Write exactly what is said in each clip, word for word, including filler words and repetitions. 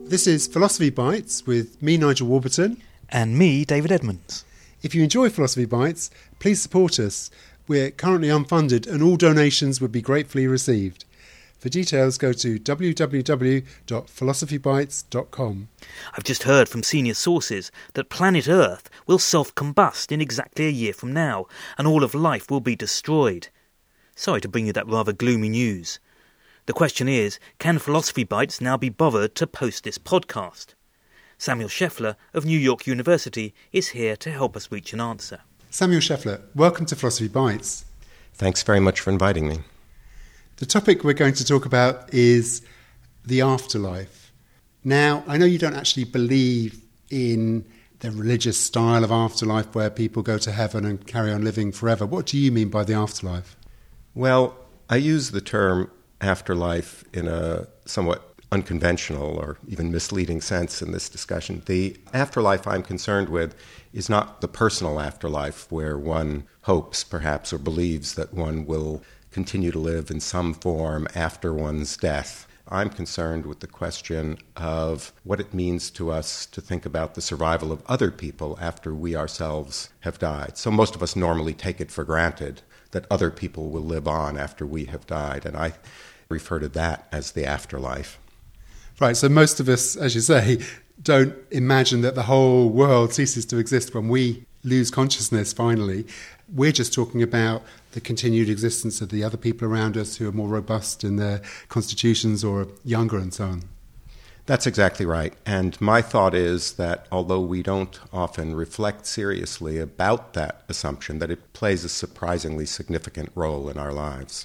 This is Philosophy Bites with me, Nigel Warburton. And me, David Edmonds. If you enjoy Philosophy Bites, please support us. We're currently unfunded and all donations would be gratefully received. For details, go to w w w dot philosophy bites dot com. I've just heard from senior sources that planet Earth will self-combust in exactly a year from now, and all of life will be destroyed. Sorry to bring you that rather gloomy news. The question is, can Philosophy Bites now be bothered to post this podcast? Samuel Scheffler of New York University is here to help us reach an answer. Samuel Scheffler, welcome to Philosophy Bites. Thanks very much for inviting me. The topic we're going to talk about is the afterlife. Now, I know you don't actually believe in the religious style of afterlife where people go to heaven and carry on living forever. What do you mean by the afterlife? Well, I use the term afterlife in a somewhat unconventional or even misleading sense in this discussion. The afterlife I'm concerned with is not the personal afterlife where one hopes, perhaps, or believes that one will continue to live in some form after one's death. I'm concerned with the question of what it means to us to think about the survival of other people after we ourselves have died. So most of us normally take it for granted that other people will live on after we have died, and I refer to that as the afterlife. Right, so most of us, as you say, don't imagine that the whole world ceases to exist when we lose consciousness finally. We're just talking about the continued existence of the other people around us who are more robust in their constitutions or younger and so on. That's exactly right. And my thought is that although we don't often reflect seriously about that assumption, that it plays a surprisingly significant role in our lives.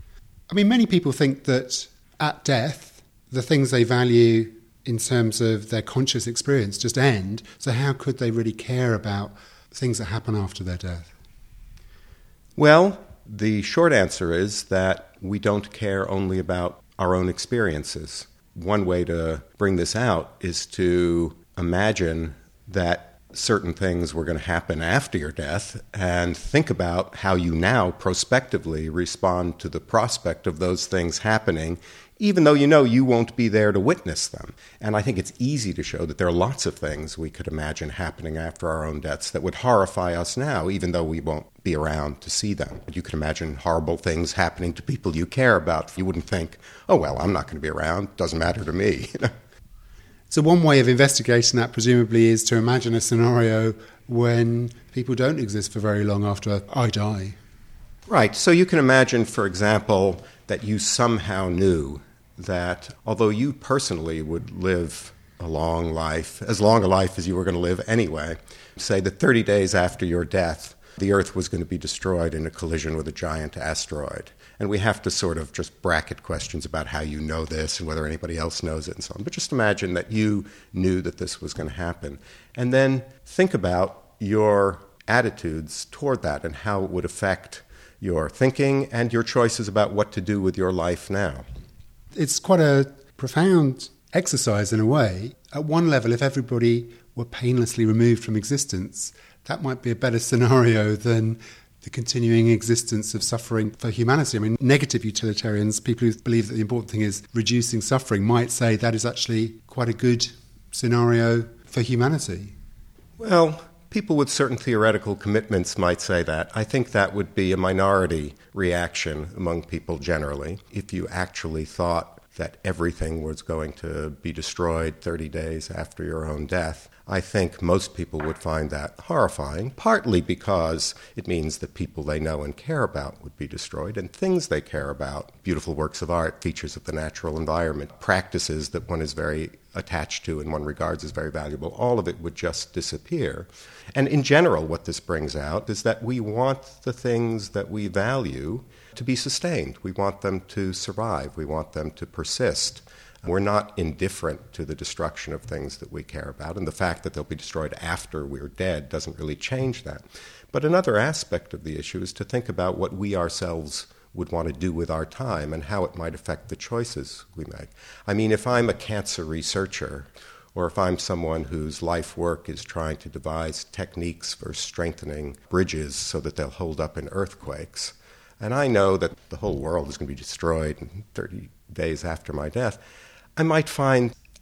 I mean, many people think that at death, the things they value in terms of their conscious experience just end. So how could they really care about things that happen after their death? Well, the short answer is that we don't care only about our own experiences. One way to bring this out is to imagine that certain things were going to happen after your death and think about how you now prospectively respond to the prospect of those things happening, even though you know you won't be there to witness them. And I think it's easy to show that there are lots of things we could imagine happening after our own deaths that would horrify us now, even though we won't be around to see them. You could imagine horrible things happening to people you care about. You wouldn't think, oh, well, I'm not going to be around. Doesn't matter to me. So one way of investigating that presumably is to imagine a scenario when people don't exist for very long after I die. Right. So you can imagine, for example, that you somehow knew that although you personally would live a long life, as long a life as you were going to live anyway, say that thirty days after your death, the Earth was going to be destroyed in a collision with a giant asteroid. And we have to sort of just bracket questions about how you know this and whether anybody else knows it and so on. But just imagine that you knew that this was going to happen. And then think about your attitudes toward that and how it would affect your thinking and your choices about what to do with your life now. It's quite a profound exercise in a way. At one level, if everybody were painlessly removed from existence, that might be a better scenario than the continuing existence of suffering for humanity. I mean, negative utilitarians, people who believe that the important thing is reducing suffering, might say that is actually quite a good scenario for humanity. Well, people with certain theoretical commitments might say that. I think that would be a minority reaction among people generally. If you actually thought that everything was going to be destroyed thirty days after your own death, I think most people would find that horrifying, partly because it means that people they know and care about would be destroyed, and things they care about, beautiful works of art, features of the natural environment, practices that one is very attached to and one regards as very valuable, all of it would just disappear. And in general, what this brings out is that we want the things that we value to be sustained. We want them to survive. We want them to persist. We're not indifferent to the destruction of things that we care about, and the fact that they'll be destroyed after we're dead doesn't really change that. But another aspect of the issue is to think about what we ourselves would want to do with our time and how it might affect the choices we make. I mean, if I'm a cancer researcher, or if I'm someone whose life work is trying to devise techniques for strengthening bridges so that they'll hold up in earthquakes, and I know that the whole world is going to be destroyed in thirty days after my death, I might find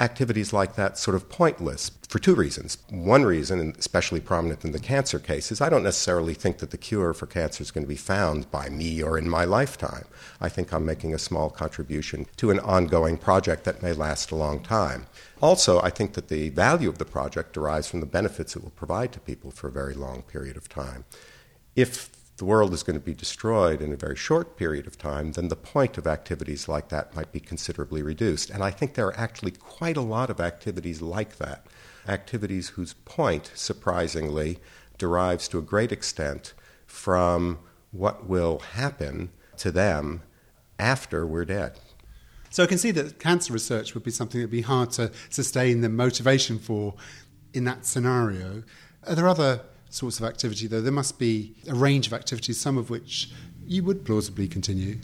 activities like that sort of pointless for two reasons. One reason, and especially prominent in the cancer case, is I don't necessarily think that the cure for cancer is going to be found by me or in my lifetime. I think I'm making a small contribution to an ongoing project that may last a long time. Also, I think that the value of the project derives from the benefits it will provide to people for a very long period of time. If the world is going to be destroyed in a very short period of time, then the point of activities like that might be considerably reduced. And I think there are actually quite a lot of activities like that, activities whose point, surprisingly, derives to a great extent from what will happen to them after we're dead. So I can see that cancer research would be something that would be hard to sustain the motivation for in that scenario. Are there other sorts of activity, though? There must be a range of activities, some of which you would plausibly continue.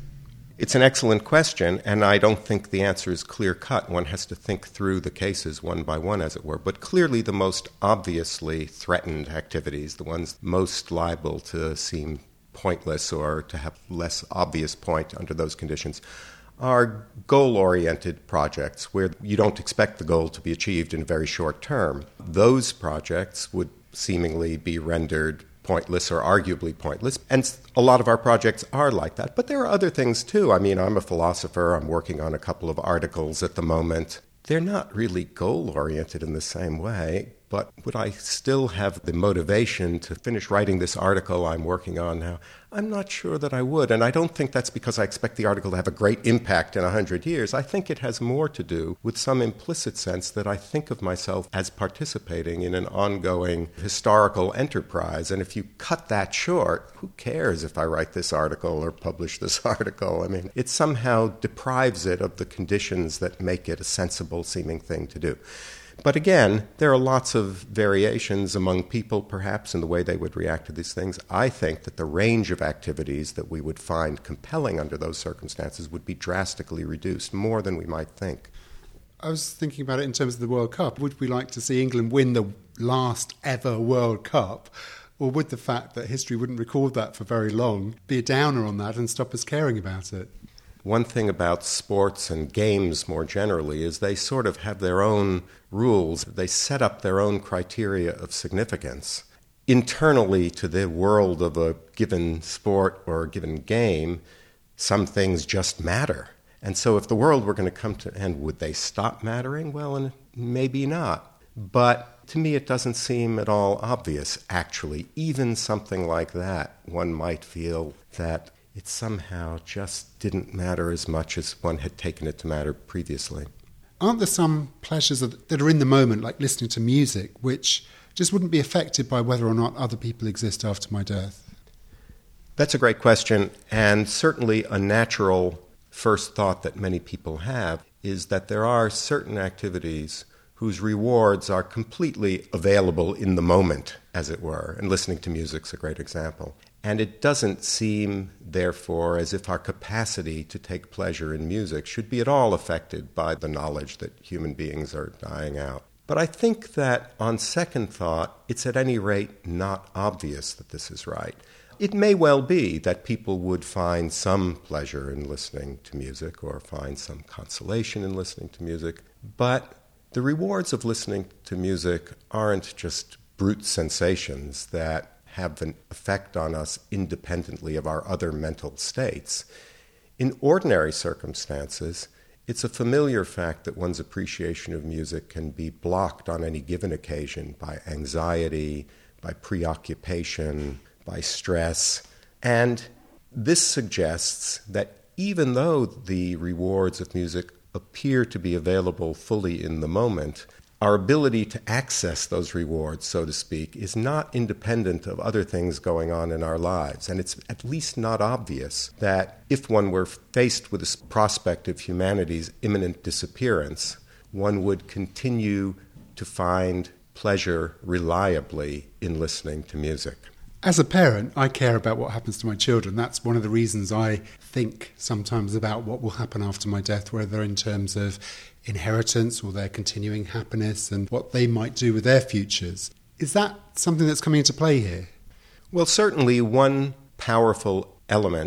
It's an excellent question, and I don't think the answer is clear-cut. One has to think through the cases one by one, as it were. But clearly the most obviously threatened activities, the ones most liable to seem pointless or to have less obvious point under those conditions, are goal-oriented projects where you don't expect the goal to be achieved in a very short term. Those projects would seemingly be rendered pointless or arguably pointless. And a lot of our projects are like that. But there are other things, too. I mean, I'm a philosopher. I'm working on a couple of articles at the moment. They're not really goal-oriented in the same way. But would I still have the motivation to finish writing this article I'm working on now? I'm not sure that I would. And I don't think that's because I expect the article to have a great impact in a hundred years. I think it has more to do with some implicit sense that I think of myself as participating in an ongoing historical enterprise. And if you cut that short, who cares if I write this article or publish this article? I mean, it somehow deprives it of the conditions that make it a sensible-seeming thing to do. But again, there are lots of variations among people, perhaps, in the way they would react to these things. I think that the range of activities that we would find compelling under those circumstances would be drastically reduced, more than we might think. I was thinking about it in terms of the World Cup. Would we like to see England win the last ever World Cup? Or would the fact that history wouldn't record that for very long be a downer on that and stop us caring about it? One thing about sports and games more generally is they sort of have their own rules. They set up their own criteria of significance. Internally to the world of a given sport or a given game, some things just matter. And so if the world were going to come to an end, would they stop mattering? Well, and maybe not. But to me, it doesn't seem at all obvious, actually. Even something like that, one might feel that it somehow just didn't matter as much as one had taken it to matter previously. Aren't there some pleasures that are in the moment, like listening to music, which just wouldn't be affected by whether or not other people exist after my death? That's a great question, and certainly a natural first thought that many people have is that there are certain activities whose rewards are completely available in the moment, as it were, and listening to music's a great example. And it doesn't seem, therefore, as if our capacity to take pleasure in music should be at all affected by the knowledge that human beings are dying out. But I think that, on second thought, it's at any rate not obvious that this is right. It may well be that people would find some pleasure in listening to music or find some consolation in listening to music, but the rewards of listening to music aren't just brute sensations that have an effect on us independently of our other mental states. In ordinary circumstances, it's a familiar fact that one's appreciation of music can be blocked on any given occasion by anxiety, by preoccupation, by stress. And this suggests that even though the rewards of music appear to be available fully in the moment, our ability to access those rewards, so to speak, is not independent of other things going on in our lives. And it's at least not obvious that if one were faced with the prospect of humanity's imminent disappearance, one would continue to find pleasure reliably in listening to music. As a parent, I care about what happens to my children. That's one of the reasons I think sometimes about what will happen after my death, whether in terms of inheritance or their continuing happiness and what they might do with their futures. Is that something that's coming into play here? Well, certainly one powerful element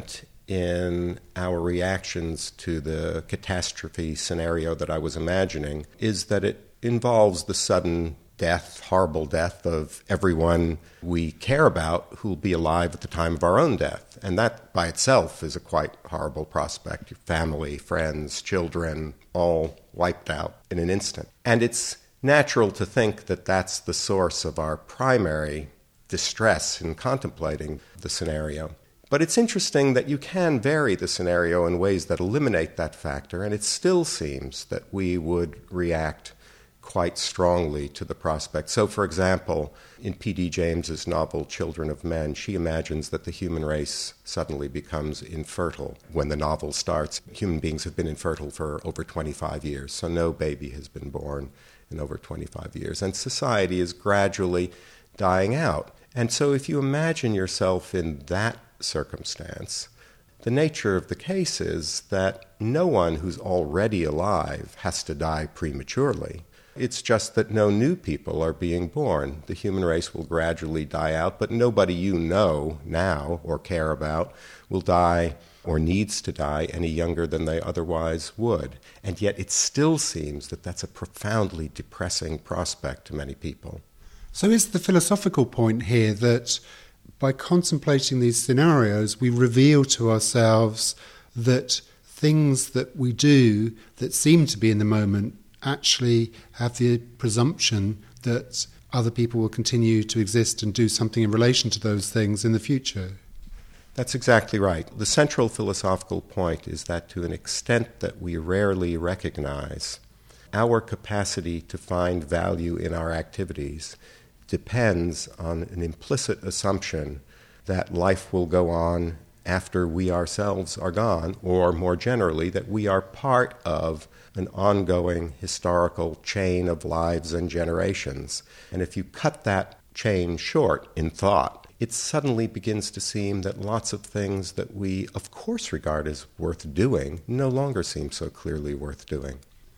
in our reactions to the catastrophe scenario that I was imagining is that it involves the sudden death, horrible death of everyone we care about who will be alive at the time of our own death. And that by itself is a quite horrible prospect. Your family, friends, children, all wiped out in an instant. And it's natural to think that that's the source of our primary distress in contemplating the scenario. But it's interesting that you can vary the scenario in ways that eliminate that factor, and it still seems that we would react quite strongly to the prospect. So, for example, in P D James's novel Children of Men, she imagines that the human race suddenly becomes infertile. When the novel starts, human beings have been infertile for over twenty-five years, so no baby has been born in over twenty-five years, and society is gradually dying out. And so if you imagine yourself in that circumstance, the nature of the case is that no one who's already alive has to die prematurely. It's just that no new people are being born. The human race will gradually die out, but nobody you know now or care about will die or needs to die any younger than they otherwise would. And yet it still seems that that's a profoundly depressing prospect to many people. So is the philosophical point here that by contemplating these scenarios, we reveal to ourselves that things that we do that seem to be in the moment actually have the presumption that other people will continue to exist and do something in relation to those things in the future? That's exactly right. The central philosophical point is that to an extent that we rarely recognize, our capacity to find value in our activities depends on an implicit assumption that life will go on after we ourselves are gone, or more generally, that we are part of an ongoing historical chain of lives and generations. And if you cut that chain short in thought, it suddenly begins to seem that lots of things that we, of course, regard as worth doing no longer seem so clearly worth doing.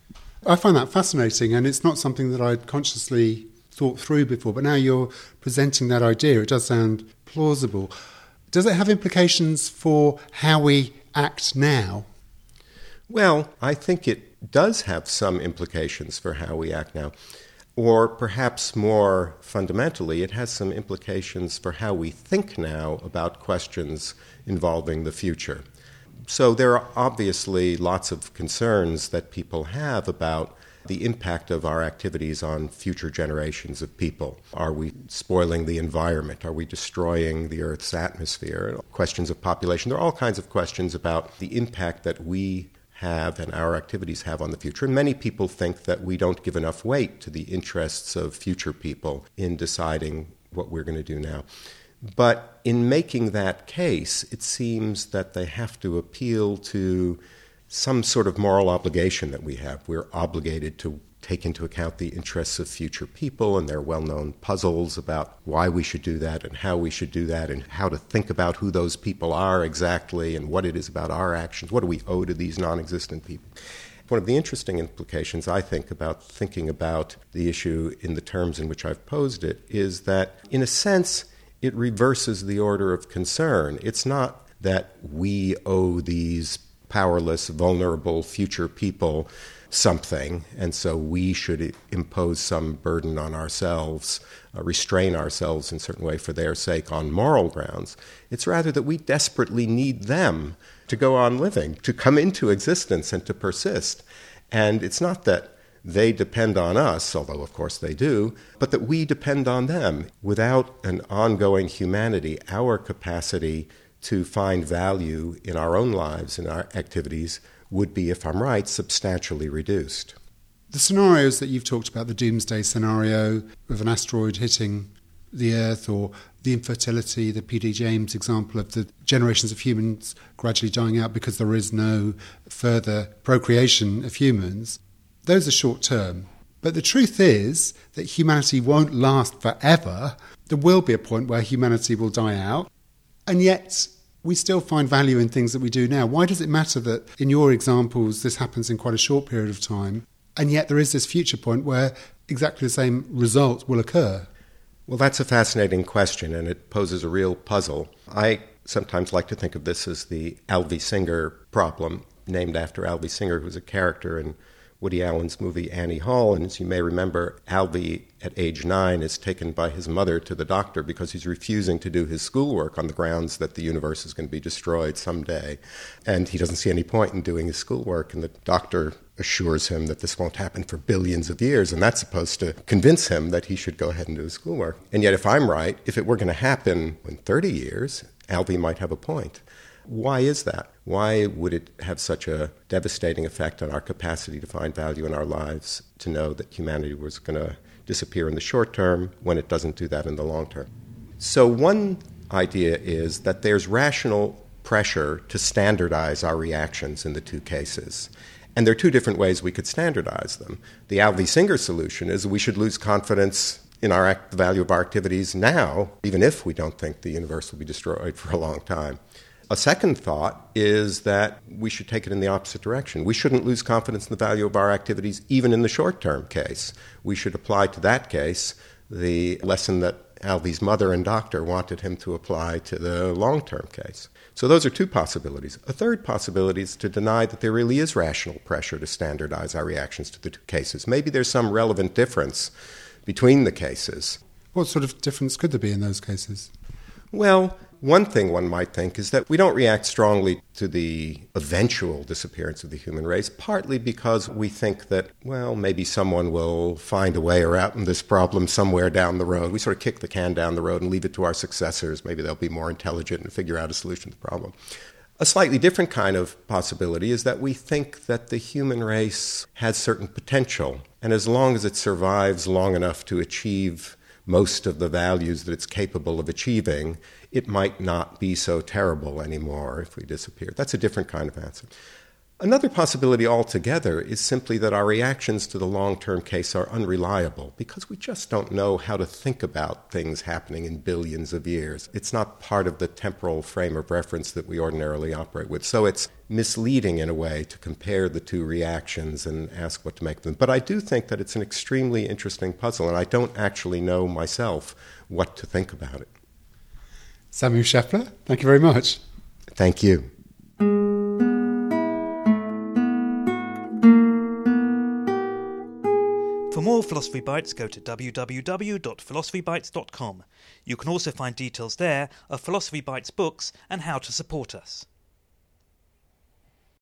I find that fascinating, and it's not something that I'd consciously thought through before, but now you're presenting that idea, it does sound plausible. Does it have implications for how we act now? Well, I think it does have some implications for how we act now. Or perhaps more fundamentally, it has some implications for how we think now about questions involving the future. So there are obviously lots of concerns that people have about the impact of our activities on future generations of people. Are we spoiling the environment? Are we destroying the Earth's atmosphere? Questions of population. There are all kinds of questions about the impact that we have and our activities have on the future. And many people think that we don't give enough weight to the interests of future people in deciding what we're going to do now. But in making that case, it seems that they have to appeal to some sort of moral obligation that we have. We're obligated to take into account the interests of future people and their well-known puzzles about why we should do that and how we should do that and how to think about who those people are exactly and what it is about our actions. What do we owe to these non-existent people? One of the interesting implications, I think, about thinking about the issue in the terms in which I've posed it is that, in a sense, it reverses the order of concern. It's not that we owe these powerless, vulnerable future people something, and so we should impose some burden on ourselves, uh, restrain ourselves in a certain way for their sake on moral grounds. It's rather that we desperately need them to go on living, to come into existence and to persist. And it's not that they depend on us, although of course they do, but that we depend on them. Without an ongoing humanity, our capacity to find value in our own lives and our activities would be, if I'm right, substantially reduced. The scenarios that you've talked about, the doomsday scenario of an asteroid hitting the Earth, or the infertility, the P D James example of the generations of humans gradually dying out because there is no further procreation of humans, those are short term. But the truth is that humanity won't last forever. There will be a point where humanity will die out. And yet, we still find value in things that we do now. Why does it matter that, in your examples, this happens in quite a short period of time, and yet there is this future point where exactly the same result will occur? Well, that's a fascinating question, and it poses a real puzzle. I sometimes like to think of this as the Alvy Singer problem, named after Alvy Singer, who was a character in Woody Allen's movie Annie Hall. And as you may remember, Alvy, at age nine, is taken by his mother to the doctor because he's refusing to do his schoolwork on the grounds that the universe is going to be destroyed someday. And he doesn't see any point in doing his schoolwork. And the doctor assures him that this won't happen for billions of years. And that's supposed to convince him that he should go ahead and do his schoolwork. And yet, if I'm right, if it were going to happen in thirty years, Alvy might have a point. Why is that? Why would it have such a devastating effect on our capacity to find value in our lives, to know that humanity was going to disappear in the short term when it doesn't do that in the long term? So one idea is that there's rational pressure to standardize our reactions in the two cases. And there are two different ways we could standardize them. The Alvy Singer solution is we should lose confidence in our act, the value of our activities now, even if we don't think the universe will be destroyed for a long time. A second thought is that we should take it in the opposite direction. We shouldn't lose confidence in the value of our activities, even in the short-term case. We should apply to that case the lesson that Alvy's mother and doctor wanted him to apply to the long-term case. So those are two possibilities. A third possibility is to deny that there really is rational pressure to standardize our reactions to the two cases. Maybe there's some relevant difference between the cases. What sort of difference could there be in those cases? Well, one thing one might think is that we don't react strongly to the eventual disappearance of the human race, partly because we think that, well, maybe someone will find a way around this problem somewhere down the road. We sort of kick the can down the road and leave it to our successors. Maybe they'll be more intelligent and figure out a solution to the problem. A slightly different kind of possibility is that we think that the human race has certain potential, and as long as it survives long enough to achieve most of the values that it's capable of achieving, it might not be so terrible anymore if we disappear. That's a different kind of answer. Another possibility altogether is simply that our reactions to the long-term case are unreliable because we just don't know how to think about things happening in billions of years. It's not part of the temporal frame of reference that we ordinarily operate with. So it's misleading in a way to compare the two reactions and ask what to make of them. But I do think that it's an extremely interesting puzzle, and I don't actually know myself what to think about it. Samuel Scheffler, thank you very much. Thank you. For more Philosophy Bites, go to w w w dot philosophy bites dot com. You can also find details there of Philosophy Bites books and how to support us.